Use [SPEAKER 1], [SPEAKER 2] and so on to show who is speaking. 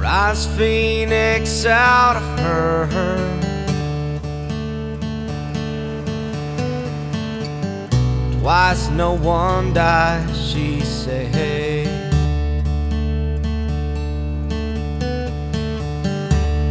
[SPEAKER 1] rise phoenix out of her. Twice no one dies, she said.